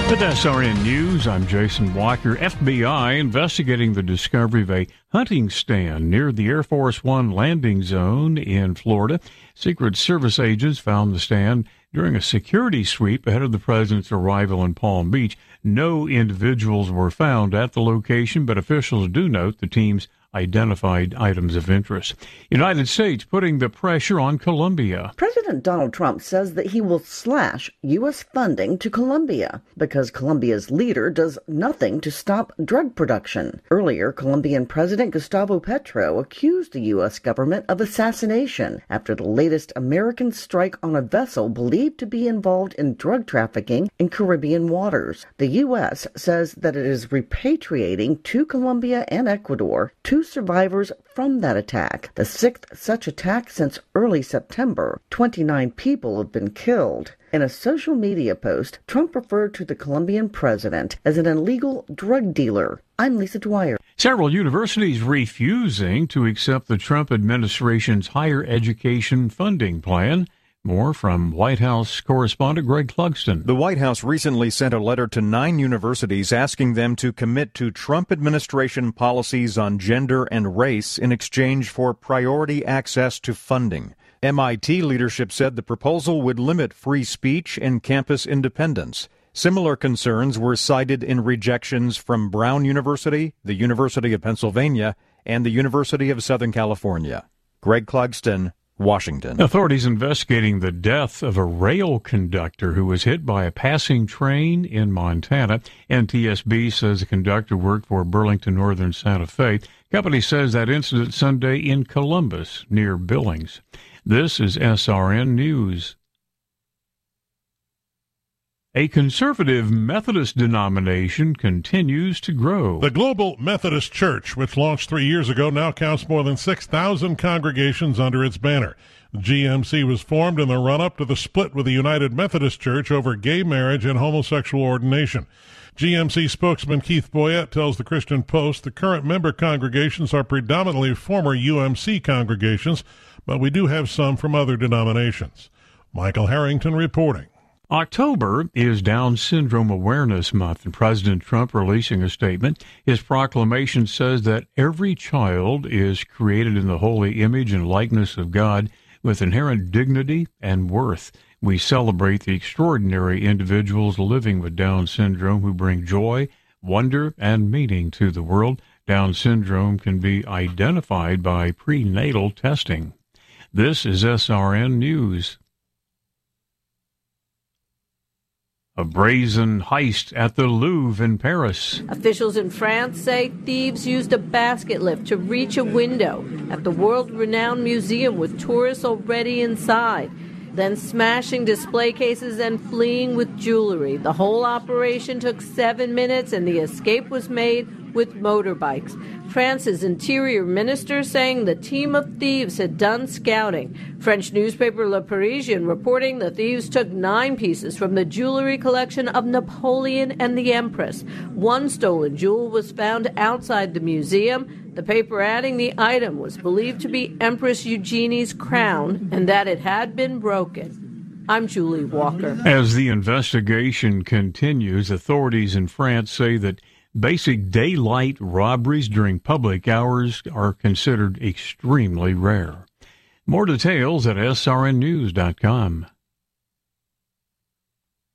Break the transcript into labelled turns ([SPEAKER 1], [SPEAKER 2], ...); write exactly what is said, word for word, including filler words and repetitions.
[SPEAKER 1] With S R N News, I'm Jason Walker. F B I investigating the discovery of a hunting stand near the Air Force One landing zone in Florida. Secret Service agents found the stand during a security sweep ahead of the president's arrival in Palm Beach. No individuals were found at the location, but officials do note the team's identified items of interest. United States putting the pressure on Colombia.
[SPEAKER 2] President Donald Trump says that he will slash U S funding to Colombia because Colombia's leader does nothing to stop drug production. Earlier, Colombian President Gustavo Petro accused the U S government of assassination after the latest American strike on a vessel believed to be involved in drug trafficking in Caribbean waters. The U S says that it is repatriating to Colombia and Ecuador two survivors from that attack, the sixth such attack since early September. twenty-nine people have been killed. In a social media post, Trump referred to the Colombian president as an illegal drug dealer. I'm Lisa Dwyer.
[SPEAKER 1] Several universities refusing to accept the Trump administration's higher education funding plan. More from White House correspondent Greg Clugston.
[SPEAKER 3] The White House recently sent a letter to nine universities asking them to commit to Trump administration policies on gender and race in exchange for priority access to funding. M I T leadership said the proposal would limit free speech and campus independence. Similar concerns were cited in rejections from Brown University, the University of Pennsylvania, and the University of Southern California. Greg Clugston, Washington.
[SPEAKER 1] Authorities investigating the death of a rail conductor who was hit by a passing train in Montana. N T S B says the conductor worked for Burlington Northern Santa Fe. Company says that incident Sunday in Columbus, near Billings. This is S R N News. A conservative Methodist denomination continues to grow.
[SPEAKER 4] The Global Methodist Church, which launched three years ago, now counts more than six thousand congregations under its banner. The G M C was formed in the run-up to the split with the United Methodist Church over gay marriage and homosexual ordination. G M C spokesman Keith Boyette tells the Christian Post the current member congregations are predominantly former U M C congregations, but we do have some from other denominations. Michael Harrington reporting.
[SPEAKER 1] October is Down Syndrome Awareness Month, and President Trump releasing a statement. His proclamation says that every child is created in the holy image and likeness of God with inherent dignity and worth. We celebrate the extraordinary individuals living with Down syndrome who bring joy, wonder, and meaning to the world. Down syndrome can be identified by prenatal testing. This is S R N News. A brazen heist at the Louvre in Paris.
[SPEAKER 5] Officials in France say thieves used a basket lift to reach a window at the world-renowned museum with tourists already inside, then smashing display cases and fleeing with jewelry. The whole operation took seven minutes and the escape was made with motorbikes. France's interior minister saying the team of thieves had done scouting. French newspaper Le Parisien reporting the thieves took nine pieces from the jewelry collection of Napoleon and the Empress. One stolen jewel was found outside the museum. The paper adding the item was believed to be Empress Eugenie's crown and that it had been broken. I'm Julie Walker.
[SPEAKER 1] As the investigation continues, authorities in France say that basic daylight robberies during public hours are considered extremely rare. More details at S R N news dot com.